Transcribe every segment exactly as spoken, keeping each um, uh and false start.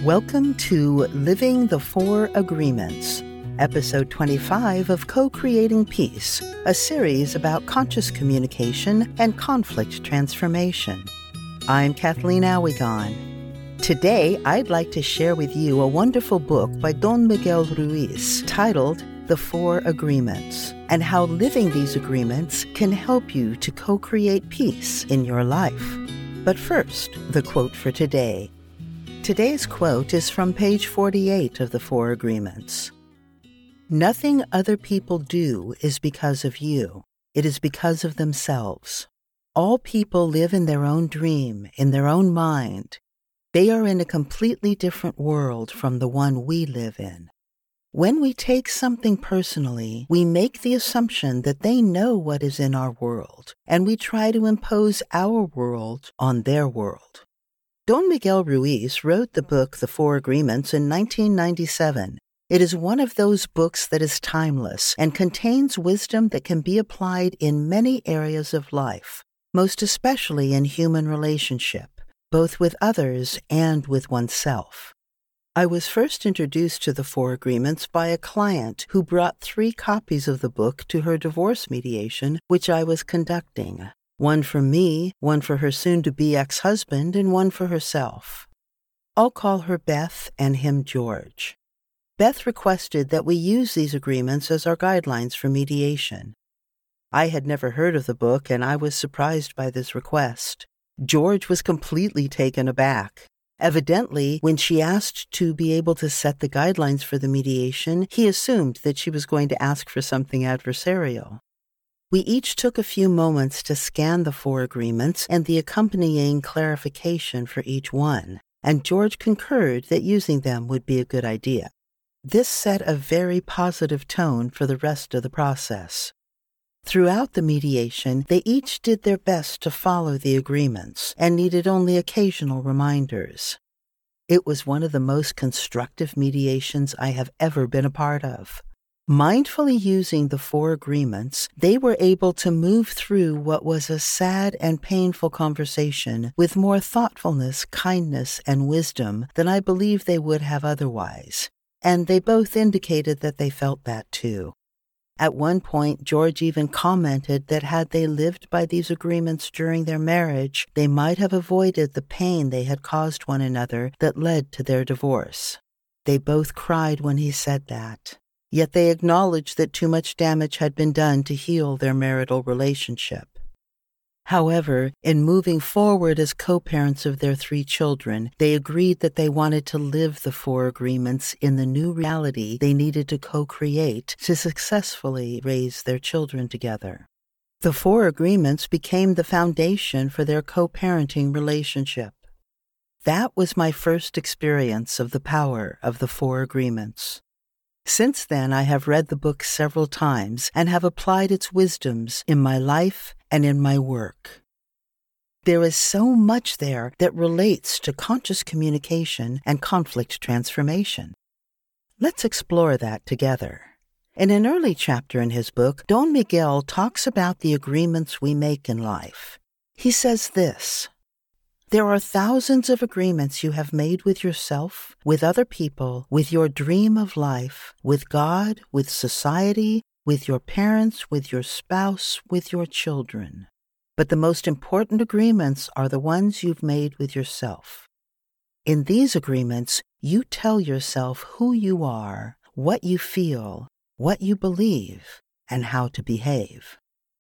Welcome to Living the Four Agreements, Episode twenty-five of Co-Creating Peace, a series about conscious communication and conflict transformation. I'm Kathleen Awigon. Today, I'd like to share with you a wonderful book by Don Miguel Ruiz titled The Four Agreements, and how living these agreements can help you to co-create peace in your life. But first, the quote for today. Today's quote is from page forty-eight of the Four Agreements. Nothing other people do is because of you. It is because of themselves. All people live in their own dream, in their own mind. They are in a completely different world from the one we live in. When we take something personally, we make the assumption that they know what is in our world, and we try to impose our world on their world. Don Miguel Ruiz wrote the book The Four Agreements in nineteen ninety-seven. It is one of those books that is timeless and contains wisdom that can be applied in many areas of life, most especially in human relationship, both with others and with oneself. I was first introduced to the Four Agreements by a client who brought three copies of the book to her divorce mediation, which I was conducting. One for me, one for her soon-to-be ex-husband, and one for herself. I'll call her Beth and him George. Beth requested that we use these agreements as our guidelines for mediation. I had never heard of the book, and I was surprised by this request. George was completely taken aback. Evidently, when she asked to be able to set the guidelines for the mediation, he assumed that she was going to ask for something adversarial. We each took a few moments to scan the Four Agreements and the accompanying clarification for each one, and George concurred that using them would be a good idea. This set a very positive tone for the rest of the process. Throughout the mediation, they each did their best to follow the agreements and needed only occasional reminders. It was one of the most constructive mediations I have ever been a part of. Mindfully using the Four Agreements, they were able to move through what was a sad and painful conversation with more thoughtfulness, kindness, and wisdom than I believe they would have otherwise, and they both indicated that they felt that too. At one point, George even commented that had they lived by these agreements during their marriage, they might have avoided the pain they had caused one another that led to their divorce. They both cried when he said that. Yet they acknowledged that too much damage had been done to heal their marital relationship. However, in moving forward as co-parents of their three children, they agreed that they wanted to live the Four Agreements in the new reality they needed to co-create to successfully raise their children together. The Four Agreements became the foundation for their co-parenting relationship. That was my first experience of the power of the Four Agreements. Since then, I have read the book several times and have applied its wisdoms in my life and in my work. There is so much there that relates to conscious communication and conflict transformation. Let's explore that together. In an early chapter in his book, Don Miguel talks about the agreements we make in life. He says this: there are thousands of agreements you have made with yourself, with other people, with your dream of life, with God, with society, with your parents, with your spouse, with your children. But the most important agreements are the ones you've made with yourself. In these agreements, you tell yourself who you are, what you feel, what you believe, and how to behave.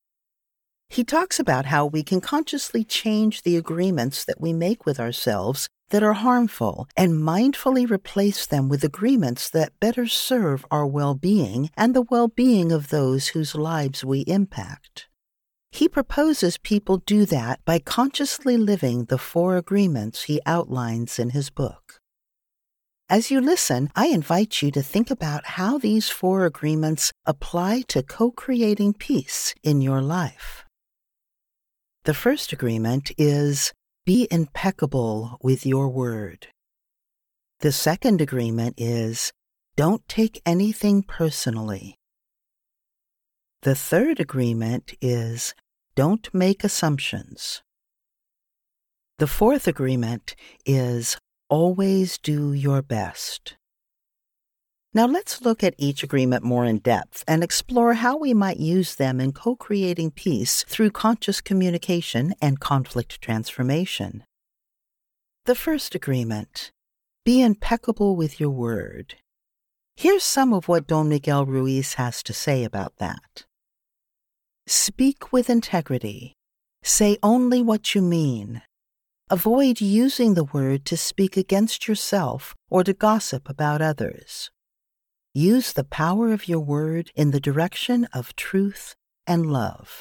He talks about how we can consciously change the agreements that we make with ourselves that are harmful and mindfully replace them with agreements that better serve our well-being and the well-being of those whose lives we impact. He proposes people do that by consciously living the four agreements he outlines in his book. As you listen, I invite you to think about how these four agreements apply to co-creating peace in your life. The first agreement is, be impeccable with your word. The second agreement is, don't take anything personally. The third agreement is, don't make assumptions. The fourth agreement is, Always do your best. Now let's look at each agreement more in depth and explore how we might use them in co-creating peace through conscious communication and conflict transformation. The first agreement: be impeccable with your word. Here's some of what Don Miguel Ruiz has to say about that. Speak with integrity. Say only what you mean. Avoid using the word to speak against yourself or to gossip about others. Use the power of your word in the direction of truth and love.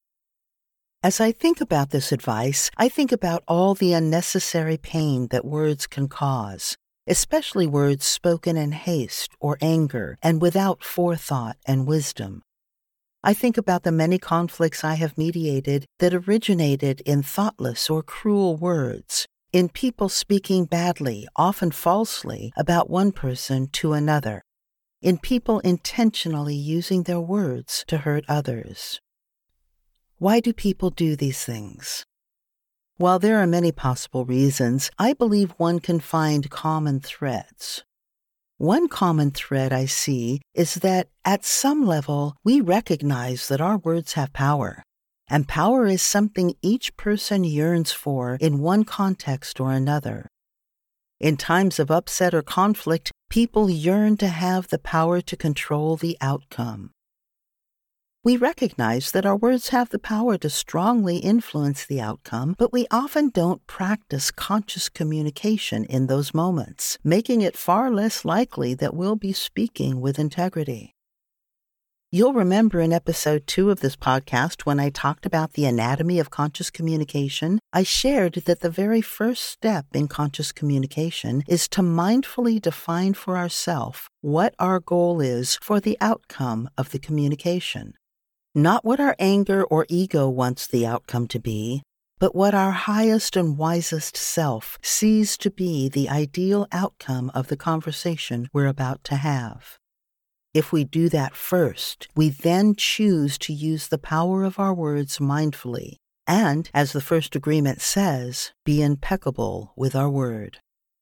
As I think about this advice, I think about all the unnecessary pain that words can cause, especially words spoken in haste or anger and without forethought and wisdom. I think about the many conflicts I have mediated that originated in thoughtless or cruel words, in people speaking badly, often falsely, about one person to another, in people intentionally using their words to hurt others. Why do people do these things? While there are many possible reasons, I believe one can find common threads. One common thread I see is that at some level we recognize that our words have power, and power is something each person yearns for in one context or another. In times of upset or conflict, people yearn to have the power to control the outcome. We recognize that our words have the power to strongly influence the outcome, but we often don't practice conscious communication in those moments, making it far less likely that we'll be speaking with integrity. You'll remember in episode two of this podcast, when I talked about the anatomy of conscious communication, I shared that the very first step in conscious communication is to mindfully define for ourselves what our goal is for the outcome of the communication. Not what our anger or ego wants the outcome to be, but what our highest and wisest self sees to be the ideal outcome of the conversation we're about to have. If we do that first, we then choose to use the power of our words mindfully, and, as the first agreement says, be impeccable with our word.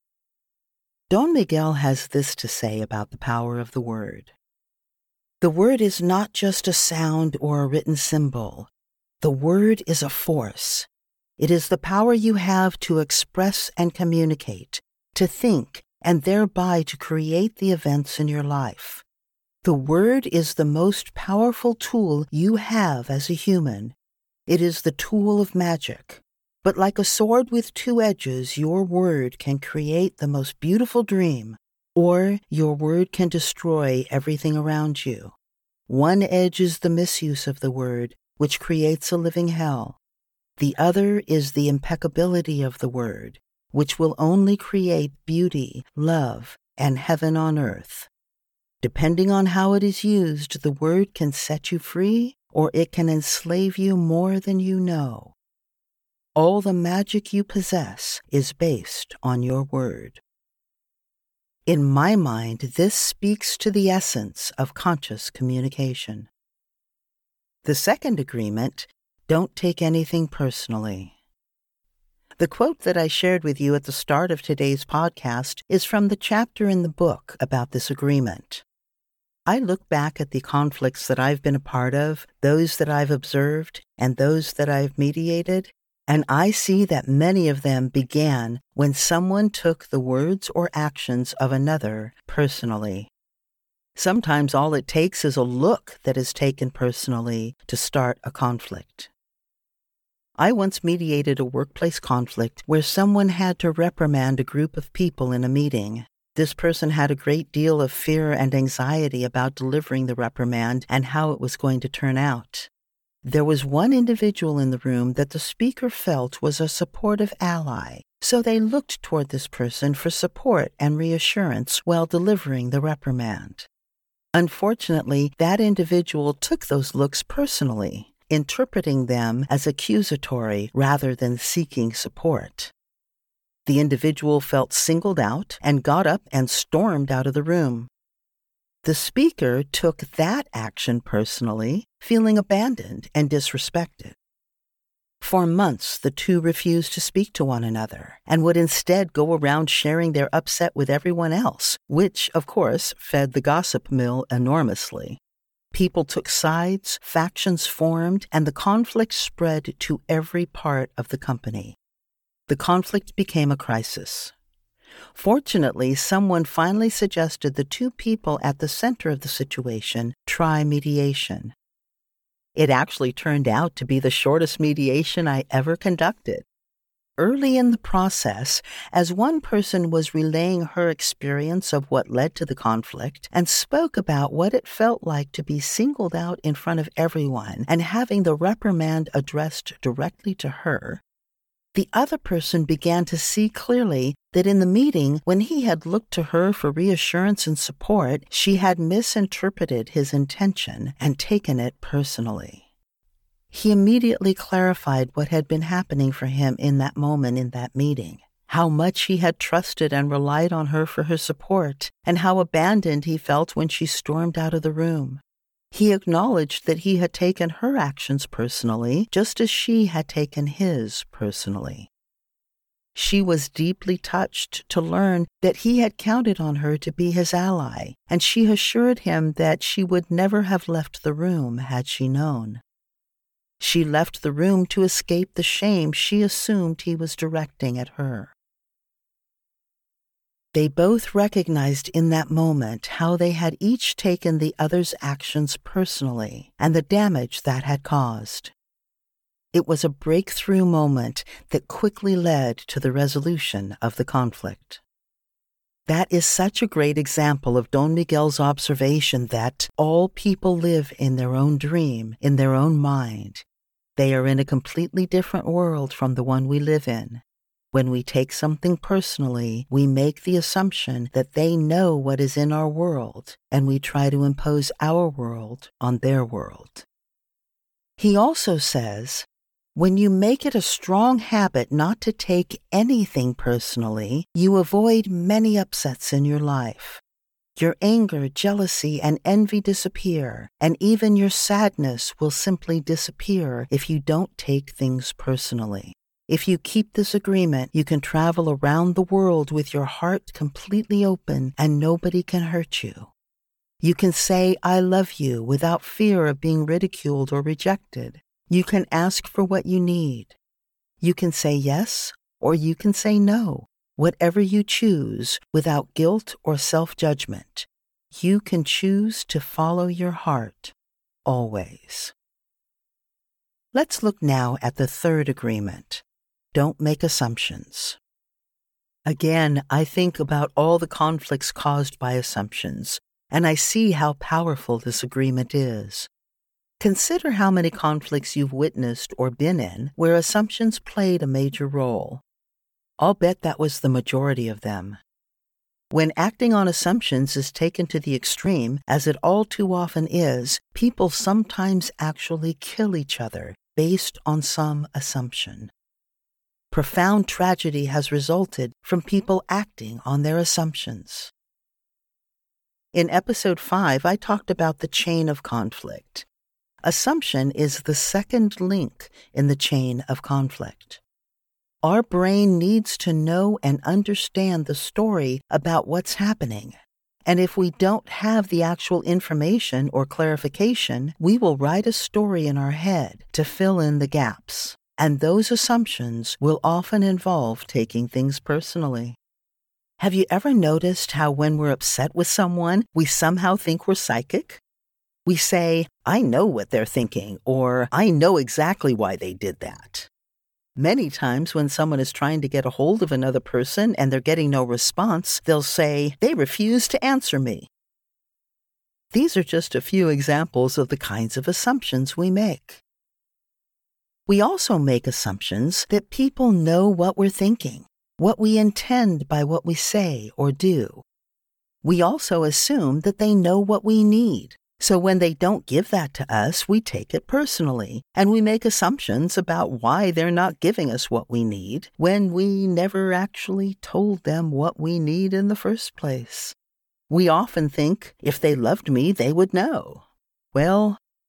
Don Miguel has this to say about the power of the word. The word is not just a sound or a written symbol. The word is a force. It is the power you have to express and communicate, to think, and thereby to create the events in your life. The word is the most powerful tool you have as a human. It is the tool of magic. But like a sword with two edges, your word can create the most beautiful dream, or your word can destroy everything around you. One edge is the misuse of the word, which creates a living hell. The other is the impeccability of the word, which will only create beauty, love, and heaven on earth. Depending on how it is used, the word can set you free, or it can enslave you more than you know. All the magic you possess is based on your word. In my mind, this speaks to the essence of conscious communication. The second agreement: don't take anything personally. The quote that I shared with you at the start of today's podcast is from the chapter in the book about this agreement. I look back at the conflicts that I've been a part of, those that I've observed, and those that I've mediated, and I see that many of them began when someone took the words or actions of another personally. Sometimes all it takes is a look that is taken personally to start a conflict. I once mediated a workplace conflict where someone had to reprimand a group of people in a meeting. This person had a great deal of fear and anxiety about delivering the reprimand and how it was going to turn out. There was one individual in the room that the speaker felt was a supportive ally, so they looked toward this person for support and reassurance while delivering the reprimand. Unfortunately, that individual took those looks personally, interpreting them as accusatory rather than seeking support. The individual felt singled out and got up and stormed out of the room. The speaker took that action personally, feeling abandoned and disrespected. For months, the two refused to speak to one another and would instead go around sharing their upset with everyone else, which, of course, fed the gossip mill enormously. People took sides, factions formed, and the conflict spread to every part of the company. The conflict became a crisis. Fortunately, someone finally suggested the two people at the center of the situation try mediation. It actually turned out to be the shortest mediation I ever conducted. Early in the process, as one person was relaying her experience of what led to the conflict and spoke about what it felt like to be singled out in front of everyone and having the reprimand addressed directly to her, the other person began to see clearly that in the meeting, when he had looked to her for reassurance and support, she had misinterpreted his intention and taken it personally. He immediately clarified what had been happening for him in that moment in that meeting, how much he had trusted and relied on her for her support, and how abandoned he felt when she stormed out of the room. He acknowledged that he had taken her actions personally, just as she had taken his personally. She was deeply touched to learn that he had counted on her to be his ally, and she assured him that she would never have left the room had she known. She left the room to escape the shame she assumed he was directing at her. They both recognized in that moment how they had each taken the other's actions personally and the damage that had caused. It was a breakthrough moment that quickly led to the resolution of the conflict. That is such a great example of Don Miguel's observation that all people live in their own dream, in their own mind. They are in a completely different world from the one we live in. When we take something personally, we make the assumption that they know what is in our world, and we try to impose our world on their world. He also says, when you make it a strong habit not to take anything personally, you avoid many upsets in your life. Your anger, jealousy, and envy disappear, and even your sadness will simply disappear if you don't take things personally. If you keep this agreement, you can travel around the world with your heart completely open and nobody can hurt you. You can say, I love you without fear of being ridiculed or rejected. You can ask for what you need. You can say yes or you can say no, whatever you choose without guilt or self-judgment. You can choose to follow your heart, always. Let's look now at the third agreement. Don't make assumptions. Again, I think about all the conflicts caused by assumptions, and I see how powerful this agreement is. Consider how many conflicts you've witnessed or been in where assumptions played a major role. I'll bet that was the majority of them. When acting on assumptions is taken to the extreme, as it all too often is, people sometimes actually kill each other based on some assumption. Profound tragedy has resulted from people acting on their assumptions. In episode five, I talked about the chain of conflict. Assumption is the second link in the chain of conflict. Our brain needs to know and understand the story about what's happening. And if we don't have the actual information or clarification, we will write a story in our head to fill in the gaps. And those assumptions will often involve taking things personally. Have you ever noticed how when we're upset with someone, we somehow think we're psychic? We say, I know what they're thinking, or I know exactly why they did that. Many times when someone is trying to get a hold of another person and they're getting no response, they'll say, they refuse to answer me. These are just a few examples of the kinds of assumptions we make. We also make assumptions that people know what we're thinking, what we intend by what we say or do. We also assume that they know what we need. So when they don't give that to us, we take it personally, and we make assumptions about why they're not giving us what we need when we never actually told them what we need in the first place. We often think, if they loved me, they would know. Well,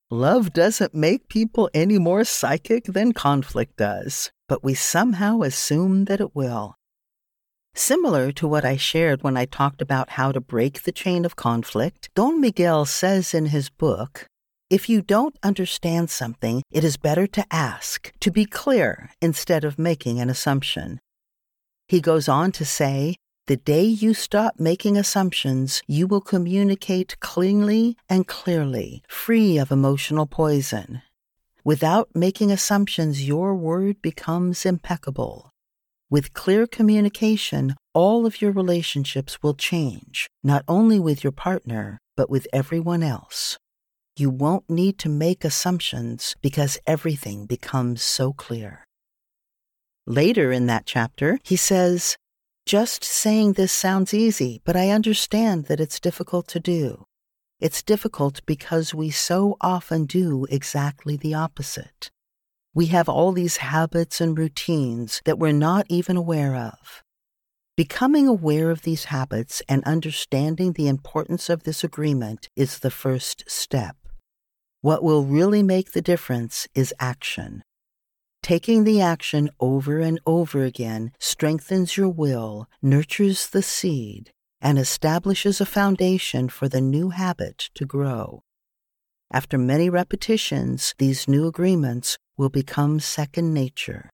Love doesn't make people any more psychic than conflict does, but we somehow assume that it will. Similar to what I shared when I talked about how to break the chain of conflict, Don Miguel says in his book, if you don't understand something, it is better to ask, to be clear, instead of making an assumption. He goes on to say, the day you stop making assumptions, you will communicate cleanly and clearly, free of emotional poison. Without making assumptions, your word becomes impeccable. With clear communication, all of your relationships will change, not only with your partner, but with everyone else. You won't need to make assumptions because everything becomes so clear. Later in that chapter, he says, just saying this sounds easy, but I understand that it's difficult to do. It's difficult because we so often do exactly the opposite. We have all these habits and routines that we're not even aware of. Becoming aware of these habits and understanding the importance of this agreement is the first step. What will really make the difference is action. Taking the action over and over again strengthens your will, nurtures the seed, and establishes a foundation for the new habit to grow. After many repetitions, these new agreements will become second nature.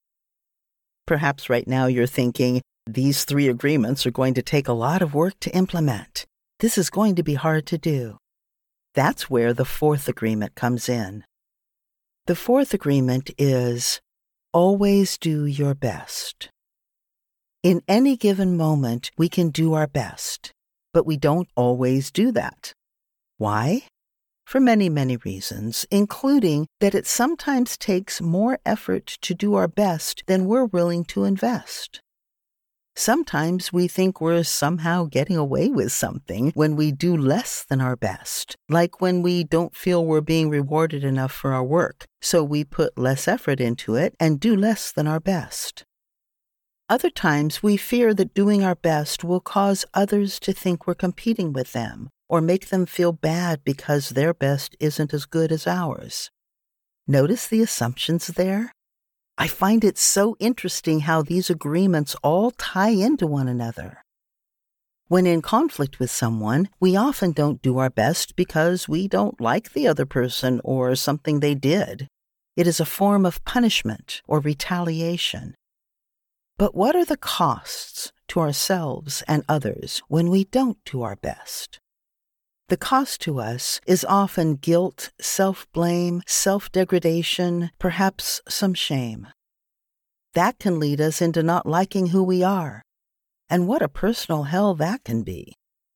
Perhaps right now you're thinking, these three agreements are going to take a lot of work to implement. This is going to be hard to do. That's where the fourth agreement comes in. The fourth agreement is, always do your best. In any given moment, we can do our best, but we don't always do that. Why? For many, many reasons, including that it sometimes takes more effort to do our best than we're willing to invest. Sometimes we think we're somehow getting away with something when we do less than our best, like when we don't feel we're being rewarded enough for our work, so we put less effort into it and do less than our best. Other times we fear that doing our best will cause others to think we're competing with them, or make them feel bad because their best isn't as good as ours. Notice the assumptions there? I find it so interesting how these agreements all tie into one another. When in conflict with someone, we often don't do our best because we don't like the other person or something they did. It is a form of punishment or retaliation. But what are the costs to ourselves and others when we don't do our best? The cost to us is often guilt, self-blame, self-degradation, perhaps some shame. That can lead us into not liking who we are. And what a personal hell that can be.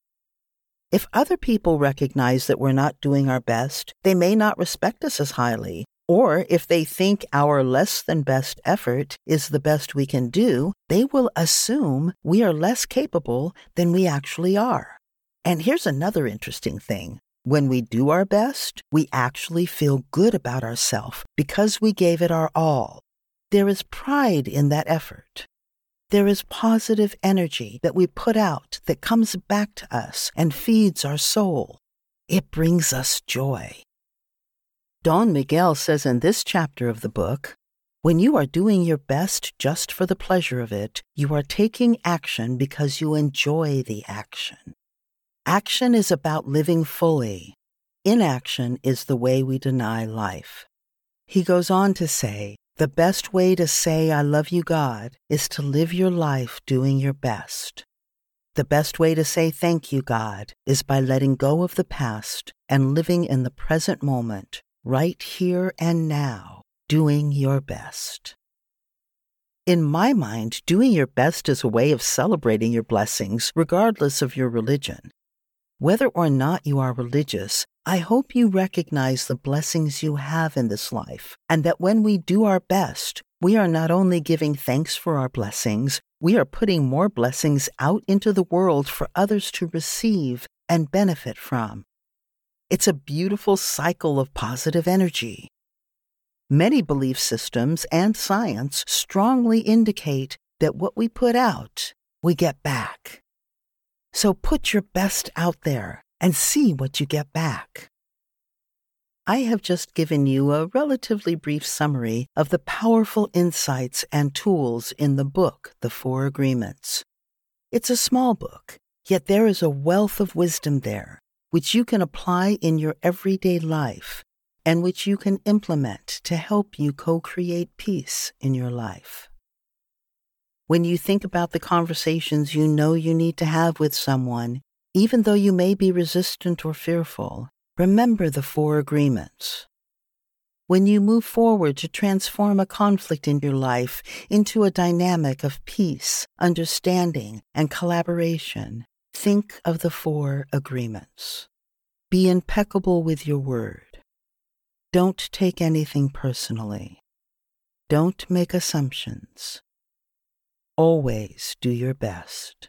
If other people recognize that we're not doing our best, they may not respect us as highly. Or if they think our less than best effort is the best we can do, they will assume we are less capable than we actually are. And here's another interesting thing. When we do our best, we actually feel good about ourselves because we gave it our all. There is pride in that effort. There is positive energy that we put out that comes back to us and feeds our soul. It brings us joy. Don Miguel says in this chapter of the book, when you are doing your best just for the pleasure of it, you are taking action because you enjoy the action. Action is about living fully. Inaction is the way we deny life. He goes on to say, the best way to say I love you, God, is to live your life doing your best. The best way to say thank you, God, is by letting go of the past and living in the present moment, right here and now, doing your best. In my mind, doing your best is a way of celebrating your blessings, regardless of your religion. Whether or not you are religious, I hope you recognize the blessings you have in this life, and that when we do our best, we are not only giving thanks for our blessings, we are putting more blessings out into the world for others to receive and benefit from. It's a beautiful cycle of positive energy. Many belief systems and science strongly indicate that what we put out, we get back. So put your best out there and see what you get back. I have just given you a relatively brief summary of the powerful insights and tools in the book, The Four Agreements. It's a small book, yet there is a wealth of wisdom there, which you can apply in your everyday life and which you can implement to help you co-create peace in your life. When you think about the conversations you know you need to have with someone, even though you may be resistant or fearful, remember the four agreements. When you move forward to transform a conflict in your life into a dynamic of peace, understanding, and collaboration, think of the four agreements. Be impeccable with your word. Don't take anything personally. Don't make assumptions. Always do your best.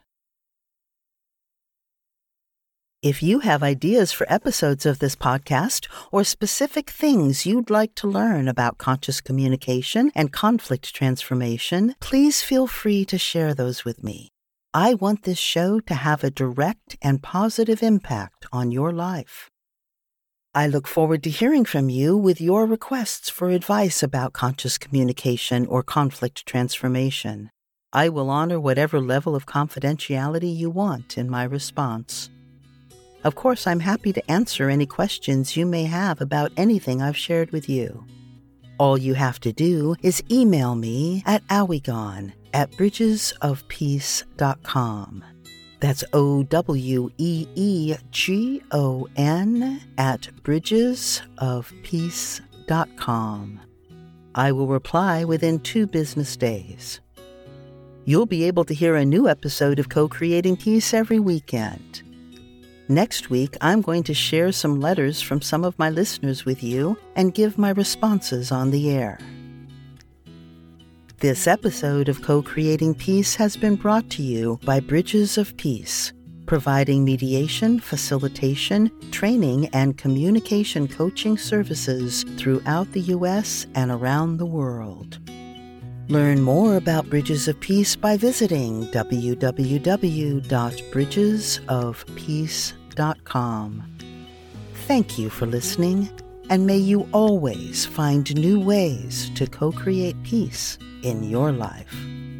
If you have ideas for episodes of this podcast or specific things you'd like to learn about conscious communication and conflict transformation, please feel free to share those with me. I want this show to have a direct and positive impact on your life. I look forward to hearing from you with your requests for advice about conscious communication or conflict transformation. I will honor whatever level of confidentiality you want in my response. Of course, I'm happy to answer any questions you may have about anything I've shared with you. All you have to do is email me at owegon at bridges of peace dot com. That's O W E E G O N at bridges of peace dot com. I will reply within two business days. You'll be able to hear a new episode of Co-Creating Peace every weekend. Next week, I'm going to share some letters from some of my listeners with you and give my responses on the air. This episode of Co-Creating Peace has been brought to you by Bridges of Peace, providing mediation, facilitation, training, and communication coaching services throughout the U S and around the world. Learn more about Bridges of Peace by visiting w w w dot bridges of peace dot com. Thank you for listening, and may you always find new ways to co-create peace in your life.